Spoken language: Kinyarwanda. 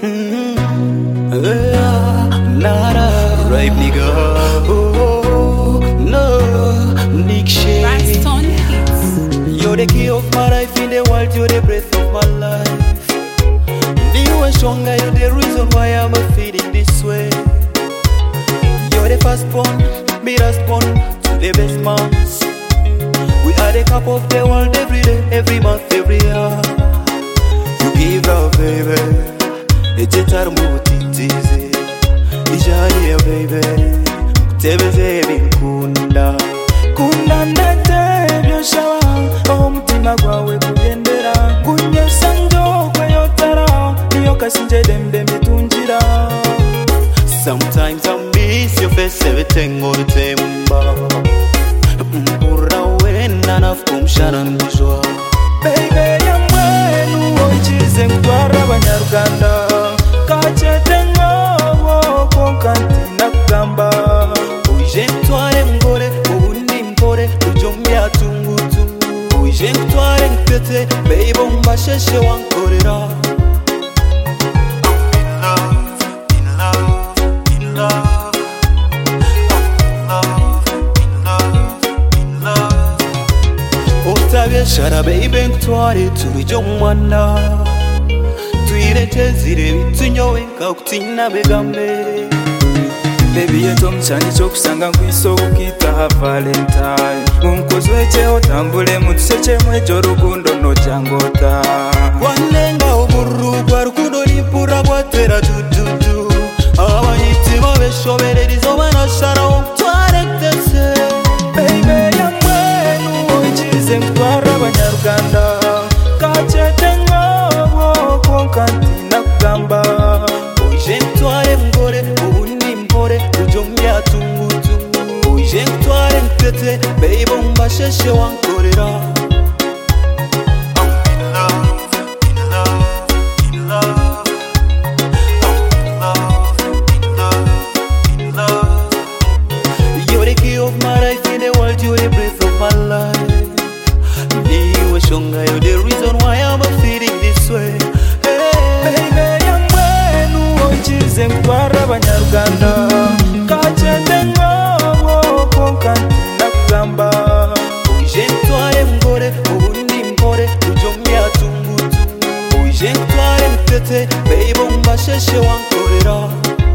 Nada, right nigga. Oh, no, Nick Shea. Raston Hits. You're the key of my life in the world, you're the breath of my life. You are stronger, you're the reason why I'm feeling this way. You're the firstborn, me respond to the best moms. We are the cup of the world every day, every month, every year. You give love, baby. It's a time to easy. Ijaliye baby, kutebeze binkunda. Kunda ndete byoshawa, omutima gwawe kugendera. Kunyesa njo kweyotera, niyo kasinje dembe mitunjira. Sometimes I miss your face, everything all the time. Mpura wena nafukumshana ngujwa. Baby yamwenu ochize nkwara abanyarwanda. Kachete ngobo konkanti nakugamba. Uje ntware mgore, ubundi mpore, ujombya tungutu. Uje ntware nkpete, baby umbasheshe wankorera. Shara baby ntware turijo mwana. Tuirete zire bitunyowe kakutina begambe. Baby yeto mchani chokusanga nkwiso ukitaha Valentine. Munkozi wecheho tambule mutuseke mwejo rukundo no jangota. Wanenga oburu gwa rukundo limpura gwatera tututu. Abanyiti babeshobererizo banashara omutware tese. Baby yamwenu ochize nkwara abanyarwanda. Kachete ngobo konkanti nakugamba. Uje ntware mgore, ubundi mpore, ujombya tungutu. Uje ntware nkpete, baby umbasheshe wankorera. You're the key of my life in the world, you're the breath of my life. You are stronger, you're the reason why I'm feeling this way. Baby yamwenu ochize nkwara abanyarwanda. Kachete ngobo konkanti nakugamba. Uje ntware mgore, ubundi mpore, ujombya tungutu. Uje ntware nkpete, baby umbasheshe wankorera.